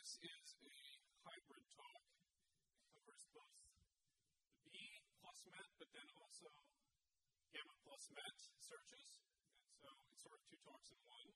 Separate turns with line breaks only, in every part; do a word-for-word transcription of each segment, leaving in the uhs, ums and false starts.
This is a hybrid talk. It covers both the B plus MET, but then also gamma plus MET searches. And so it's sort of two talks in one.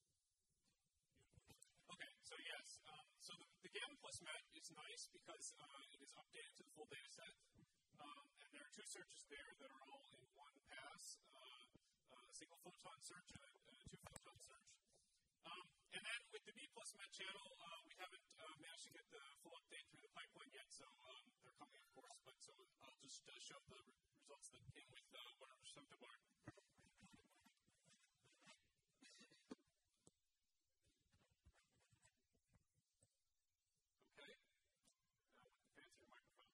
Okay, so yes, um, so the, the gamma plus MET is nice because uh, it is updated to the full data set. Um, and there are two searches there that are all in one pass, uh, a single photon search and a, a two photon search. Um, and then with the B plus MET channel, uh, we haven't uh, managed to get the full update through the pipeline yet, so um, they're coming, of course. But so I'll just uh, show the re- results that came with uh, one hundred percent bar. Okay. Now with the fancier microphone.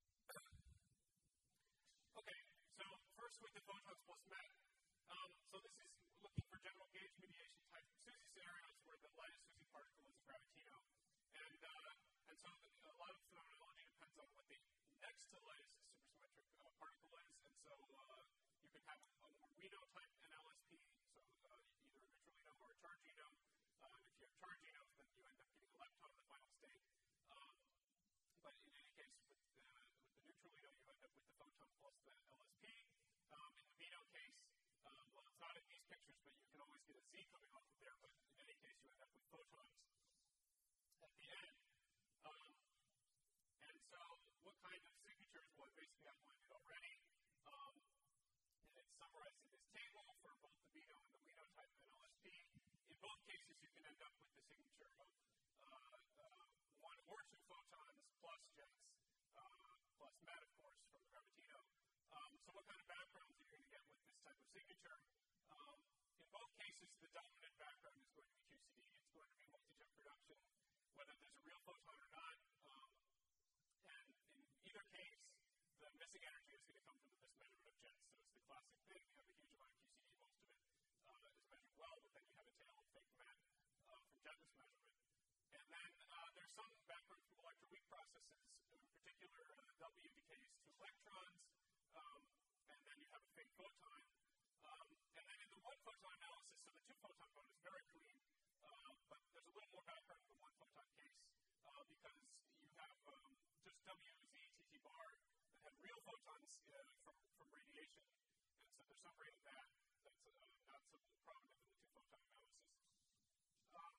Okay. So first with the photons plus MET. Um, so this is looking for general gauge mediation type SUSY scenarios where the lightest SUSY particle is a gravitino. And uh, and so the, a lot of phenomenology depends on what the next to lightest supersymmetric uh, particle is. And so uh, you can have a Morino type N L S P, so uh, either a neutralino or a chargino. Uh, if you have charginos, then you end up getting a lepton in the final state. Um, but in any case, with the, with the neutralino, you end up with the photon plus the L S P. Um, in the Vino case, Um, well, it's not in these pictures, but you can always get a Z coming off of there, but in any case, you end up with photons at the end. Um, and so, what kind of signatures? Well, basically, outlined it already. Um, and it's summarized in this table for both the Vino and the Wino type N L S P. In both cases, you can end up with the signature of uh, uh, one or two photons plus jets, uh, plus MET, of course, from the gravitino. Um, so what kind of backgrounds are you going to get with this type of signature? Um, in both cases, the dominant background is going to be Q C D. It's going to be multi-jet production, whether there's a real photon or not. Um, and in either case, the missing energy is going to come from the mismeasurement of jets. So it's the classic thing. You have a huge amount of Q C D. Most of it uh, is measured well, but then you have a tail of fake MET uh, from jet mismeasurement. And then uh, there's some background from electroweak processes. In particular, uh, W decays to electrons. Um, and then you have a fake photon. Um, and then in the one photon analysis, so the two photon mode is very clean, uh, but there's a little more background in the one photon case uh, because you have um, just W, Z, T T bar that have real photons uh, from, from radiation. And so there's some rate of that that's uh, not so prominent in the two photon analysis. Um,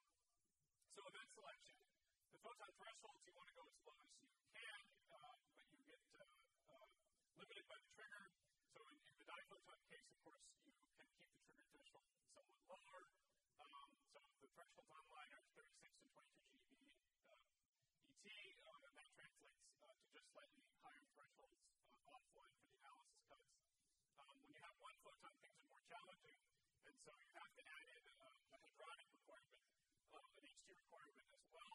so event selection. The photon thresholds, you want to go as low as you can, uh, but you get uh, uh, limited by the trigger. So in, in the diphoton case, of course, you can keep the trigger threshold somewhat lower. Um, so the thresholds online are thirty-six and twenty-two G eV uh, E T, um, and that translates uh, to just slightly higher thresholds uh, offline for the analysis cuts. Um, when you have one photon, things are more challenging, and so you have to add in uh, a hadronic requirement, uh, an H T requirement as well.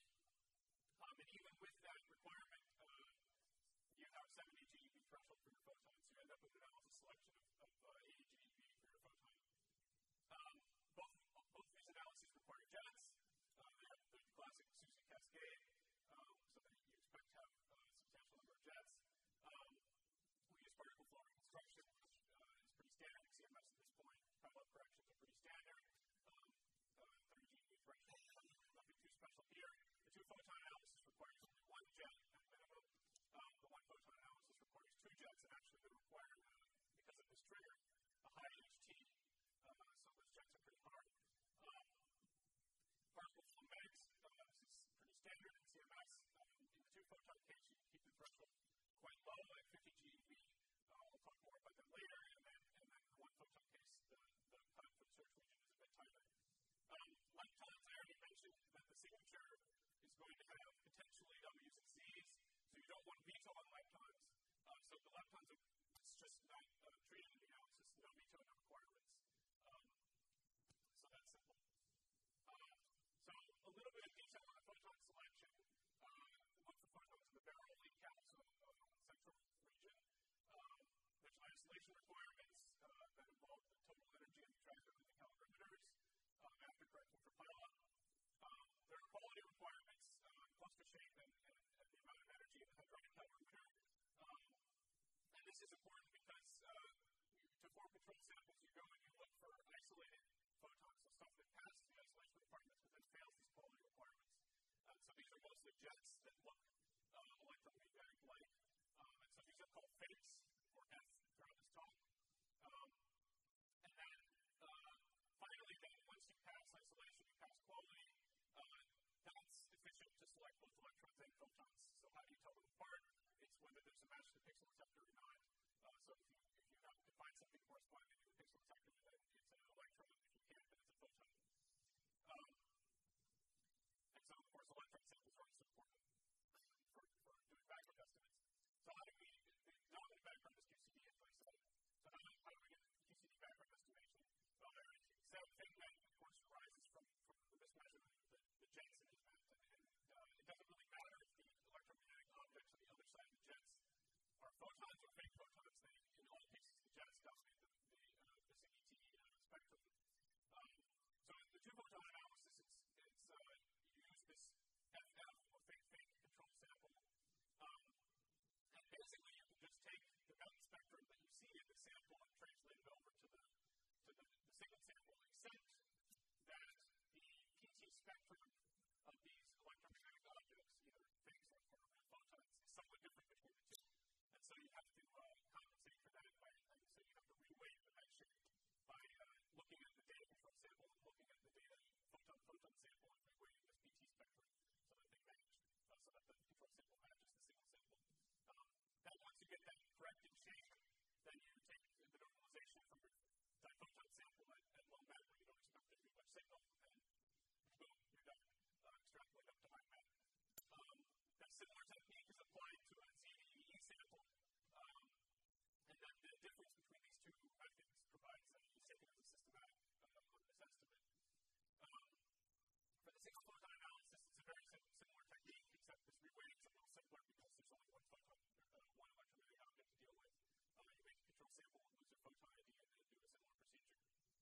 Um, and even with that requirement, uh, you have seventy G eV threshold for your photon, so you end up with an analysis selection of, of uh, eighty G eV for your photon. Um, both, both these analyses require jets. Uh, they have the classic SUSY cascade, um, so that you expect to have a substantial number of jets. Um, we use particle flow reconstruction, which uh, is pretty standard in C M S at this point. Pilot corrections are pretty standard. Um, uh, thirty G eV threshold, nothing too special here. The two photon analysis requires only one jet at minimum. Um, the one photon analysis requires two jets, and actually they require, uh, because of this trigger, a high H T. Uh, so those jets are pretty hard. Um, particle flow megs, uh, this is pretty standard in C M S. Um, in the two photon case, you can keep the threshold quite low at fifty G eV. Uh, we'll talk more about that later. And then, and then the one photon case, the, the cut for the search region is a bit tighter. Um, leptons, I already mentioned that the signature is going to have potentially W's and Z's, so you don't want veto on leptons. Uh, so the leptons are it's just not uh, treated in the analysis, no veto, no requirements. Um, so that's simple. Uh, so a little bit of detail on the photon selection. Uh, look for photons in the barrel in capsule uh, central region. Um, there's isolation requirements uh, that involve the total energy of the tractor and the calorimeters uh, after correcting for pileup. Um, there are quality requirements, uh, cluster shape, and, and, and the amount of energy in the hadronic calorimeter. Um, and this is important because uh, to form control samples, you go and you look for isolated photons, so stuff that passes the isolation requirements but then fails these quality requirements. Uh, so these are call fakes, or F throughout this talk. Um, and then, uh, finally, then, once you pass isolation, you pass quality, uh, that's efficient to select both electrons and photons. So how do you tell them apart? It's whether there's a match to the pixel detector or not. Uh, so if you, if you have to find something corresponding to the pixel detector, then it's an electron. If you can't, then it's a photon. Um, and so, of course, electron samples are also important for, for doing background estimates. So how do we, the dominant background is Q C D, as I said. So how do, how do we get Q C D background estimation? Well, there is some thing that, of course, arises from, from the mismeasurement of the, the jets in the event. And, and uh, it doesn't really matter if the electromagnetic objects on the other side of the jets are photons or fake photons. They, in all cases, the jets dominate the, the, uh, the C E T uh, spectrum. Um, so in the two-photon analysis, it's, it's uh, you use this F F, or fake-fake control sample. Um, and basically, you can just take the belt spectrum that you see in the sample and translate it over to the to the, the signal sample, except that the P T spectrum of these electromagnetic objects, either fakes or, or real photons, is somewhat different between the two. And so you have to uh, compensate for that by, and so you have to reweight the redshift by uh, looking at the data control sample and looking at the data photon-photon sample and reweighting this P T spectrum so that they match, uh, so that the control sample matches the signal sample. Um, then once you get that correct in shape, then you take the normalization from your diphoton sample at, at low met where you don't expect there to be much signal, and boom, you're done. Uh, extrapolate up to high met. Um, that similar technique is applied to a Z E E sample, um, and then the difference between these two methods provides a taken as a systematic uh, on this estimate. Um, for the single photon analysis, it's a very sim- similar technique, except this reweighting is a little simpler because there's only one photon, uh, one electromagnetic object to deal with. Uh, you make a control sample and lose your photon I D and then do a similar procedure.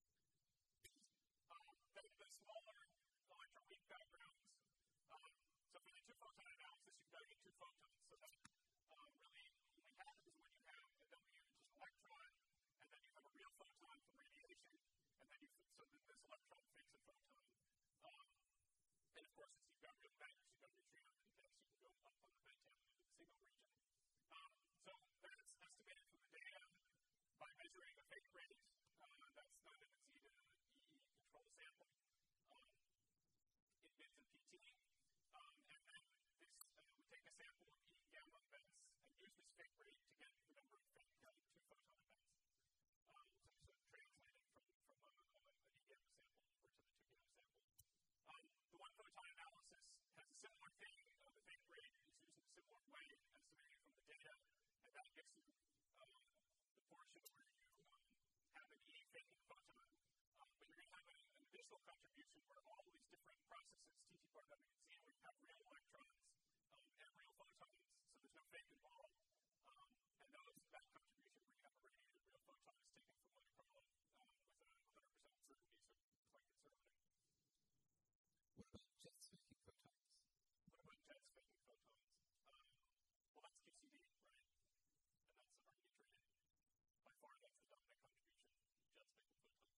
Um, then the smaller electroweak backgrounds. Um, so for the two photon analysis, you've got to get two photons. So that um, really only happens when you have a W, which is an electron, and then you have a real photon from radiation, and then you, so then this electron fakes a photon. Um, and of course, since you've got real magnets, you've got neutrinos in the case, you can go up on the band table into the signal region. Um, so that's estimated from the data by measuring a fake rate. Uh, that's done in a Z to E control sample. Um, it bids in P T. Um, and then this, uh, we take a sample of E gamma events and use this fake rate to get the number of fake uh, two photon events. Um, so, so translating from, from a, a, an E gamma sample over to the two gamma sample. Um, the one photon analysis has a similar thing. Uh, the fake rate is used in a similar way, estimated from the data, and that gives you uh, the portion where you um, have an E faking photon. Um, but you're going to have a, an additional contribution where all these different processes, T T bar W and Z, where you have real electrons um, and real photons, so there's no fake involved. Um, and those, that contribution where you have a radiated real photon is taken from Monte Carlo um, with a one hundred percent certainty, so quite conservative.
What about jets faking photons?
What about jets faking photons? Um, well, that's Q C D, right? And that's already treated. By far, that's the dominant contribution, jets faking photons.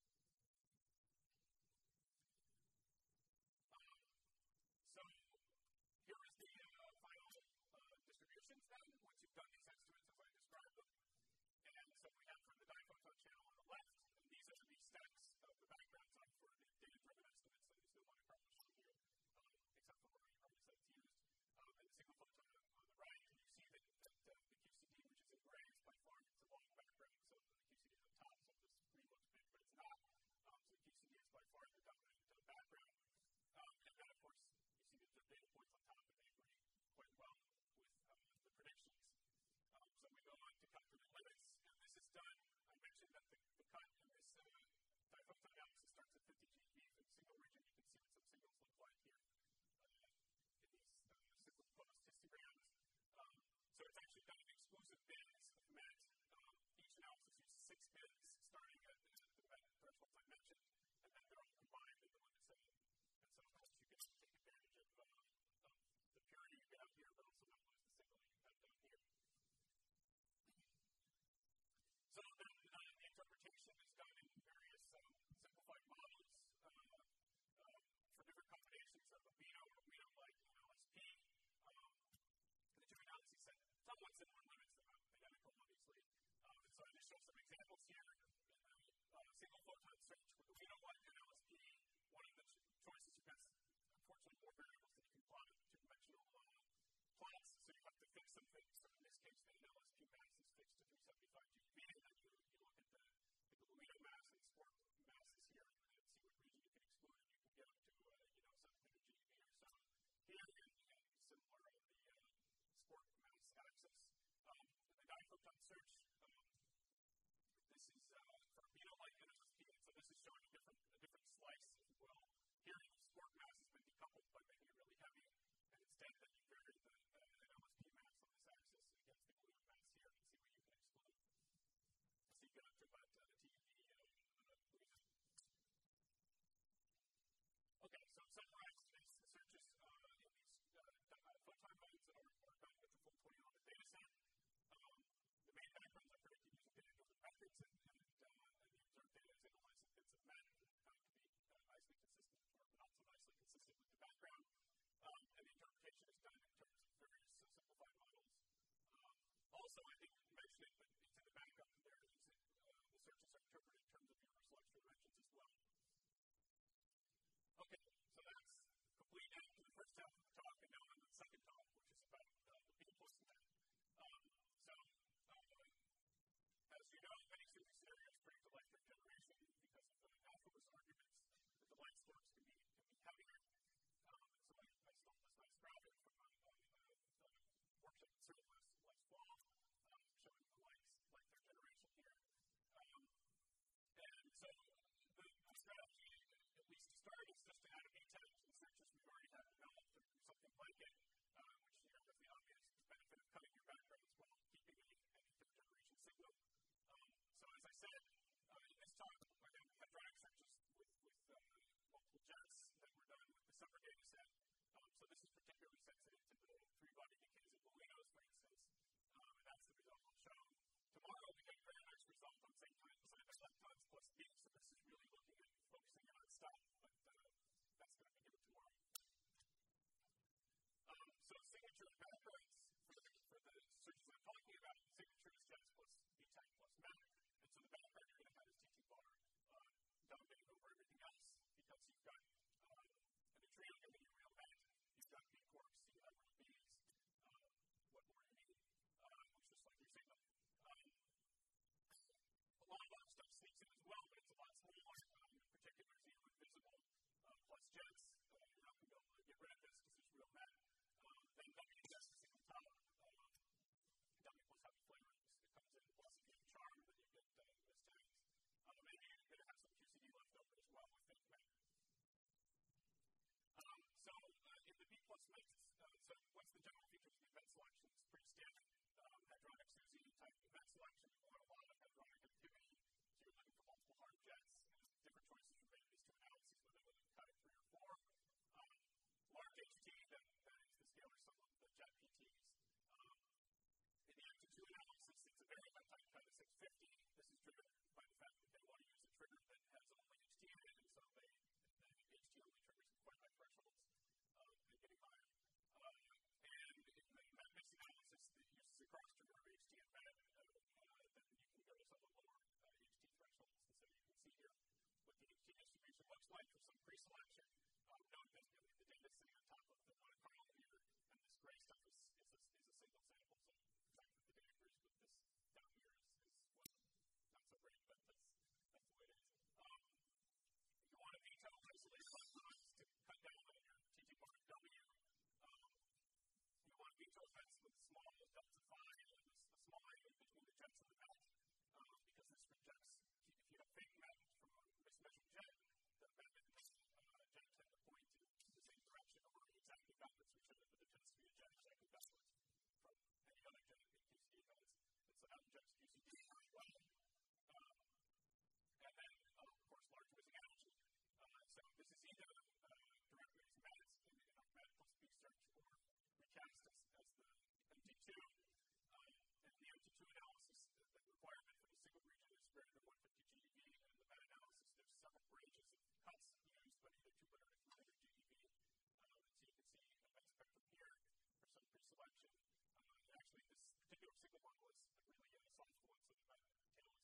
Um, so, here is the uh, final uh, distributions then, once you've done these estimates as I described them. And so we have from the diphoton channel on the left, and these are the stacks of the backgrounds on for the data-driven estimates, so there's no Monte Carlo shown here, um, except for where you already said it's used. Um, and the single photon on the right, and you see that, that uh, the Q C D, which is in gray, is by far it's a long background, so the Q C D is on top, so this green looks big, but it's not. Um, so the Q C D is by far the dominant uh, background. Um, and then, of course, you see that there are data points on top, and they agree quite well with uh, the predictions. Um, so we go on to calculate limits, and this is done. I mentioned that the, the cut in this uh, diphoton analysis starts at fifty G eV for the signal region. You can see what some signals look like here uh, in these uh, superimposed histograms. Um, so it's actually done in exclusive bins of MET. Um, each analysis uses six bins, starting at the, the MET thresholds I mentioned, and then they're all combined in the limit setting. And so, of course, you can take advantage of, uh, of the purity you get out here, but also not lose the signal you have down here. So then uh, the interpretation is done in various um, simplified models uh, uh, for different combinations of amino or amino-like L S P. Um, the two analyses set somewhat similar limits, about show some examples here. Uh, single photon search with the Lino-like and L S P. One of the ch- choices you have, unfortunately, more variables than you can plot in two-dimensional uh, plots, so you have to fix some things. So in this case, the L S P mass is fixed to three seventy-five GeV, and then you, you look at the, the Lino mass and sport masses here and see what region you can exclude, and you can get up to uh, you know seven hundred GeV or so. Here, and, and similar on the uh, sport mass axis. Um, the diphoton search. Um, This is uh, for Lino-like and L S P, so this is showing a different, a different slice, if you will. Here, the sport mass has been decoupled by making it really heavy, and instead then you vary the uh, L S P mass on this axis against the Lino mass here and see what you can exclude. So you get up to about uh, T eV uh, uh, region. Okay, so to summarize, these searches uh, in these uh, photon modes are, are done with the full twenty element data set. Um, the main backgrounds are predicted using data-driven methods, and, and, uh, and the observed data is analyzed in bits of matter and found to be uh, nicely consistent, or not so nicely consistent with the background. Um, and the interpretation is done in terms of various uh, simplified models. Um, also, I think you mentioned it, but it's in the background there. Is it, uh, the searches are interpreted in terms of universal extra dimensions as well. Okay, so that's complete end to the first half of the talk, and now on to the second talk, which is about uh, the B plus method. Um, so, uh, as you know, many SUSY scenarios predict electric generation because of the Alphabus arguments that the light storms can be, can be heavier. Um, so I, I stole this nice graphic from a, a, a, a workshop at CERN last, last fall, um, showing the light, light their generation here. Um, and so the, the strategy, at least to start, is just to add a B-tag to the searches we've already have developed, or something like it, uh, which you know has the obvious benefit of cutting your backgrounds while keeping any, any third generation signal. Um, so as I said, uh, in this talk, I have hadronic searches with, with uh, multiple jets that were done with the summer data set. Um, so this is particularly sensitive to the three-body decays of bolinos, for instance, um, and that's the result I'll show. Tomorrow we get a very nice result on same time side by leptons plus B, so this is really looking at focusing on stuff, but uh, that's going to be given tomorrow. Um, so signature and backgrounds for the, for the searches I'm talking about, signature is jets plus B-tag plus map, and so the background you're going to have is T T bar uh, dominating over everything else, because you've got uh, a neutrino giving you real net, you've got B quarks, so you have real B's. Uh, what more do you need? Uh, which is like your signal. Um, a lot of other stuff sneaks in as well, but it's a lot smaller. Um, in particular, zero invisible uh, plus jets. Uh, you're not going to be able to get rid of this because there's real net. Um, then W jets is on top. Uh, W plus heavy flavorings. It comes in plus if you have charm, then you get uh, this tags. Um, and you're going to have some Q C D left over as well with fake net. Um, so uh, in the B plus mix, uh, so what's the general features of the event selection? It's pretty standard. Um, hadronic SUSY type event selection. You want a lot of hadronic activity. So you're looking for multiple hard jets. And different choices are made in these two analyses, whether they're cut at three or four. Um, large H T, that, that is the scalar sum of the jet P Ts. Um, in the M T two analysis, it's a very high type cut at six fifty. This is driven by the fact that they want to use a trigger that has only H T in it, and so they, the H T only triggers at quite high thresholds. Um, and getting higher. Uh, and in the map-mix analysis that uses a cross-trigger of H T and map, uh, uh, then you can go to some of the lower uh, H T thresholds. And so you can see here what the H T distribution looks like for some pre-selection. Um, note that really the data sitting on top of the Monte Carlo here, and this gray stuff is, is, a, is a single sample. So the fact that the data agrees with this down here is, is well, not so great, but that's, that's the way it is. Um, you want to veto isolate electrons to cut down on your T T bar W. Um, you want to veto effects with small delta phi and a small angle between the jets and the melt, um, because this rejects, if you have fake melt from a mismeasured jet, the melt and the uh, jet tend to point in the same direction or exactly backwards, which are the tends to be a jet exactly backwards from any other jet in Q C D events. And so that rejects Q C D very well. Um, and then, uh, of course, large missing energy. Uh, so this is either uh, directly as MET in, in our MET plus B search or recast as, as the M T two. Um, and the M T two analysis, the, the requirement for the signal region is greater than one hundred fifty GeV. And in the MET analysis, there's several ranges of cuts used, but either two hundred or three hundred GeV. Um, and so you can see a MET spectrum here for some pre-selection. Uh, and actually, this particular signal one was a really uh, soft one, so the MET tail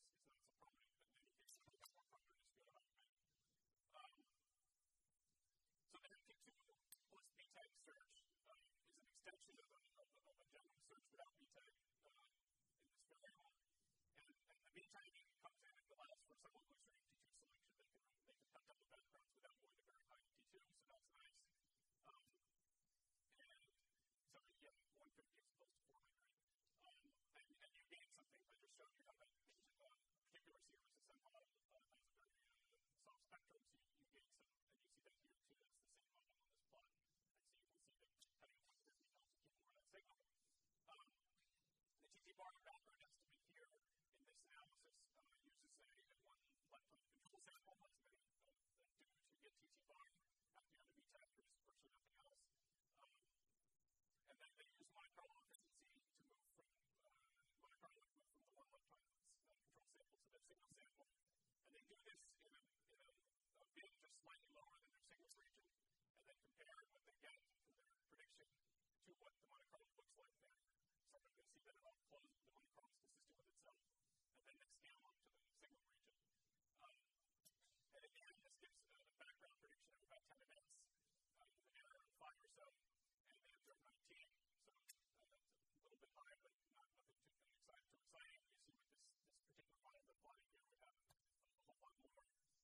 chromes consistent with itself, and then they scale up to the signal region. Um, and in the end, this gives a, a background prediction of about ten events, uh, with an error of five or so, and they observe nineteen. So uh, that's a little bit high, but not nothing too, too exciting. Too exciting. You see with this, this particular model that's plotting here, we have a whole lot more.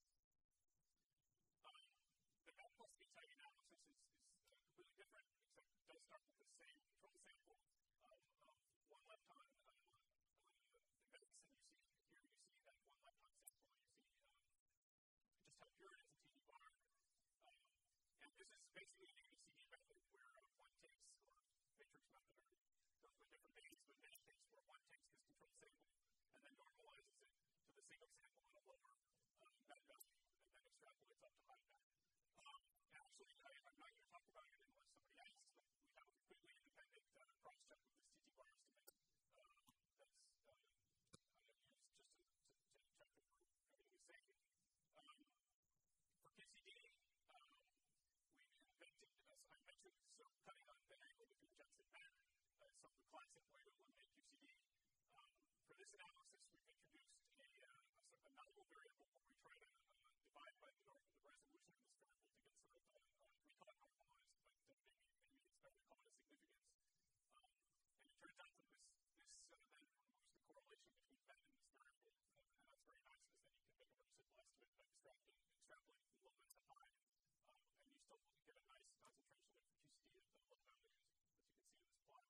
Um, the M plus B type analysis is, is uh, completely different, except it does start with the same control sample of, of one lepton uh, uh, events, and you see here you see that one lepton sample, and you see um, just how pure it is in T D bar. Um, and this is basically an A B C D method where uh, one takes, or matrix method, or goes with different names, but in any case where one takes this control sample and then normalizes it to the single sample in a lower uh, med value, and then extrapolates up to high med. Um, actually, I, I'm not going to talk about it unless somebody asks, but we have a completely independent uh, cross-check with this T T bar estimate uh, that's uh, used just to, to, to check that everything is safe. Um, for Q C D, um, we invented, as I mentioned, so cutting on the angle between jets and men, uh, some of the classic way to eliminate Q C D. Um, for this analysis, we've introduced a, uh, a sort of a novel variable where we try to uh, divide by the, norm, the resolution of this variable to get sort of a, uh, we call it normalized, but uh, maybe, maybe it's better to call it a significance. Um, and it turns out that this, this uh, then removes the correlation between men and this variable, uh, and that's very nice because then you can make a very simple estimate by extrapolating, extrapolating from low to high, um, and you still get a nice concentration of Q C D at the low values, as you can see in this plot.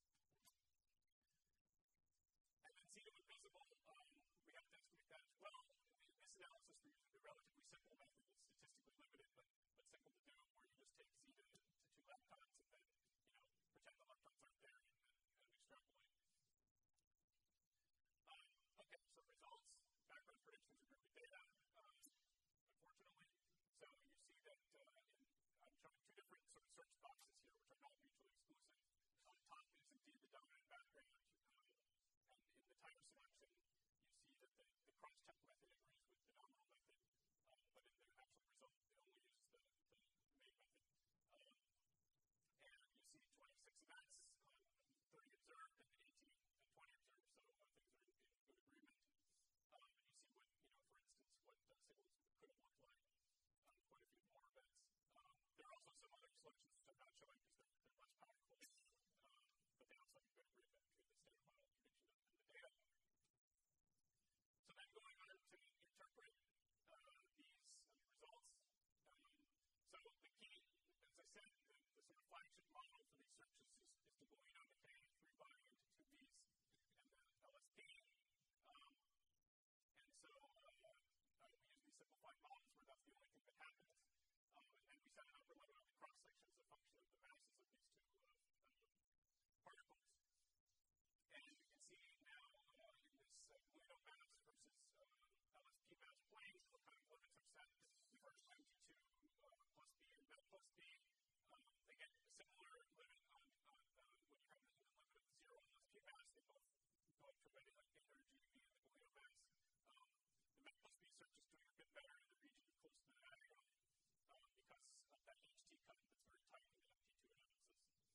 And then C two invisible, um, we have to estimate that as well. In this analysis, we're using a relatively simple method that's statistically limited, but, but simple to do, where you just take Z to, to two leptons and then, you know, pretend the leptons aren't there and then kind of extrapolate. Um, okay, so results, background predictions are grouped data, um, unfortunately. So you see that uh, in, I'm showing two different sort of search boxes here, which are not mutually exclusive. On top is indeed the dominant background. Um, And in the titer selection, you see that the, the cross-check method agrees with the nominal method, um, but in the actual result, it only uses the, the main method. Um, and you see twenty-six events, um, thirty observed, and eighteen and twenty observed, so uh, things are in, in good agreement. Um, and you see what, you know, for instance, what uh, signals could have looked like, um, quite a few more events. Um, there are also some other selections which I'm not showing because they're, they're less powerful, um, but they also have a good agreement between the standard model prediction and the data. So then going on to interpret uh, these uh, results. Um, so the key, as I said, the, the sort of flagship model for these searches is, is to Boolean decay three body into two B's and then L S P. Um, and so uh, uh, we use these simplified models where that's the only thing that happens. Um, and we set an upper limit on the cross section as a function of the masses of these two uh, uh, particles. And you can see now uh, in this uh, Boolean mass versus uh, L S P mass plane, what kind of limits are set for M G two uh, plus B and MET plus B. Um, they get a similar limit on, on uh, when you have the limit of zero L S P mass. They both go up to maybe like eight hundred G B in the Boolean mass. Um, the MET plus B search is doing a bit better in the region close to the axial um, because of that H T cut that's very tight in the M T two analysis.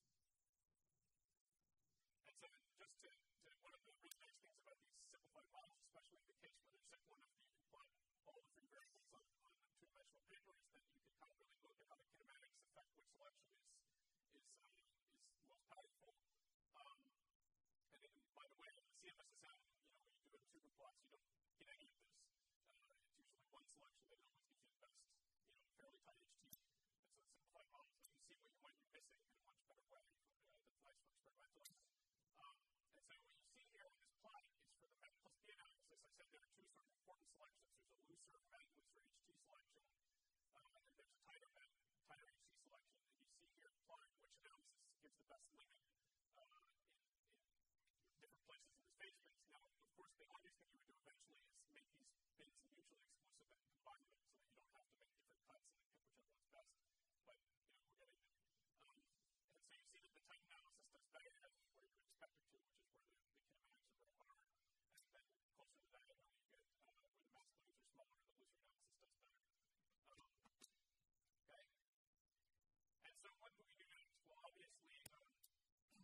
And so just to, to one of the really nice things about these simplified models, especially in the case where they're simple enough that you can plot all the three variables on, on a two-dimensional paper, is that you can kind of really look at how the kinematics affect which selection is is um, is most powerful. Um, and then, by the way, in the C M S S M, you know, when you do it in super plots, you don't get any of this. Uh, it's usually one selection that always gives you the best, you know, fairly tight H T. And so the simplified models let you see what you might be missing in a much better way uh, that's nice for experimentalists. Um, and so what you see here on this plot is for the MET plus B analysis. I said there are two sort of important selections. There's a looser MET, looser H T selection, um, and then there's a tighter MET, tighter H T selection. And you see here plotting which analysis gives the best limit uh, in, in different places in the phase space. Now, of course, the obvious thing you would do eventually is make these bins mutually exclusive and combine them so that you don't have to make different cuts and pick whichever one's best. But, you know, we're getting there. Um, and so you see that the tight analysis does better than where you would expect it to, which is where the, the kinematics are very hard. And then closer to that, you know, you get uh, where the mass planes are smaller, the looser analysis does better. Um, okay. And so what do we do next? Well, obviously, um,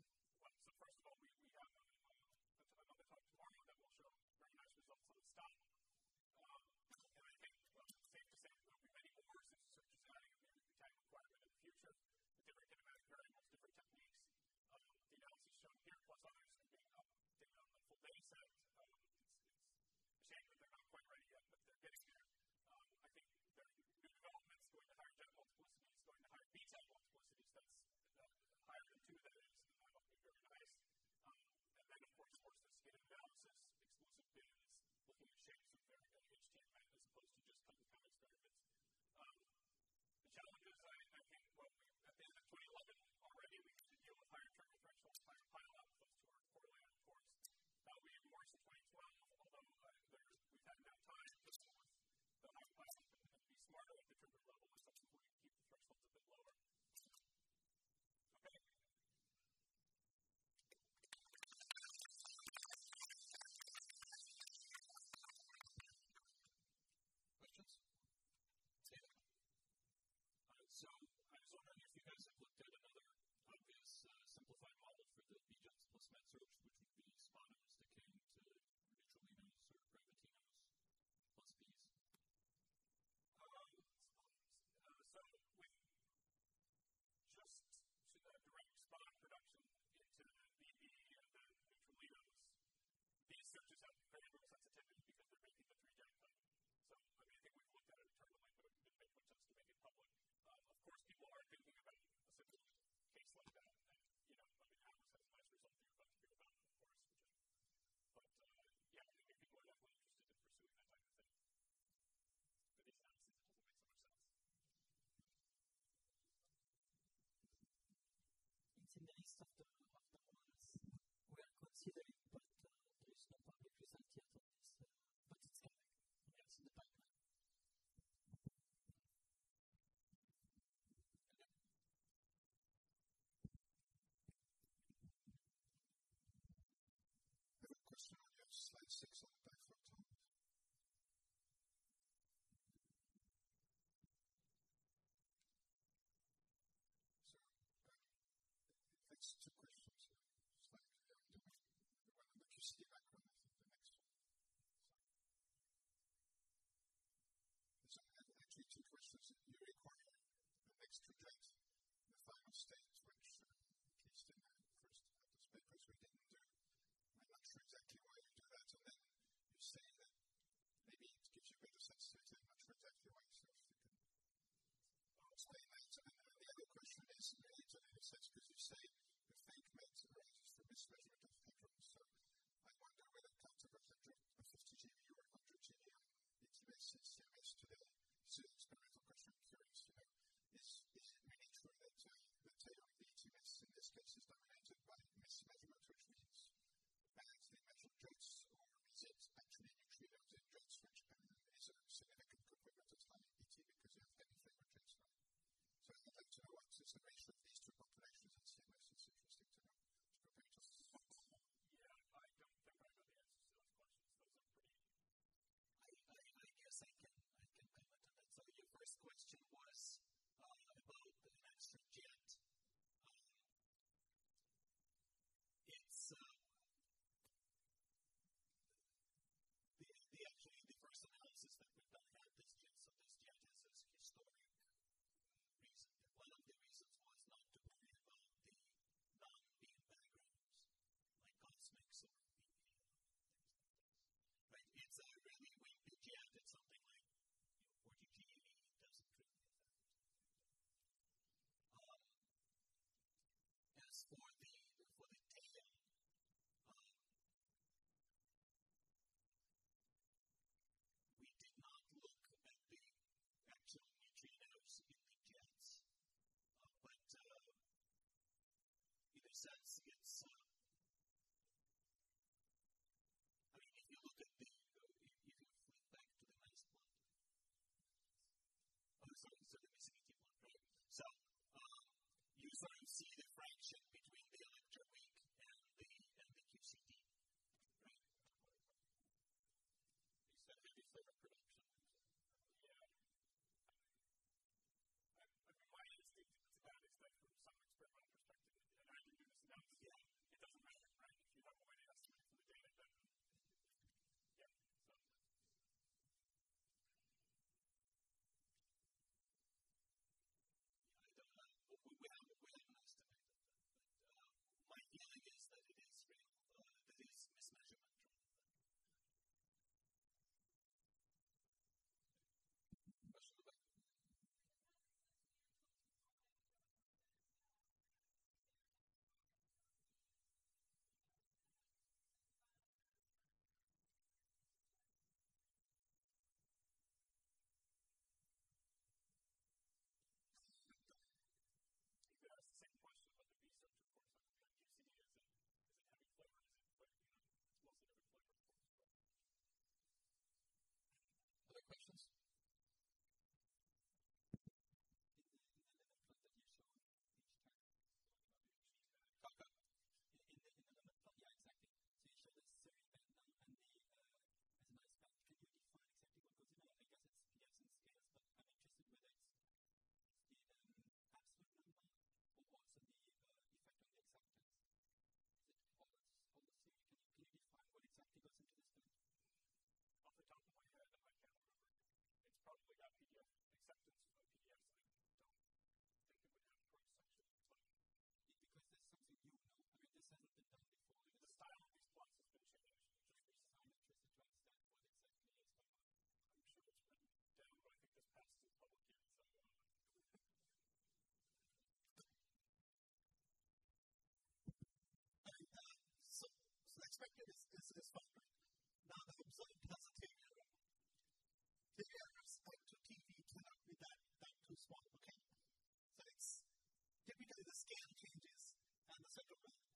the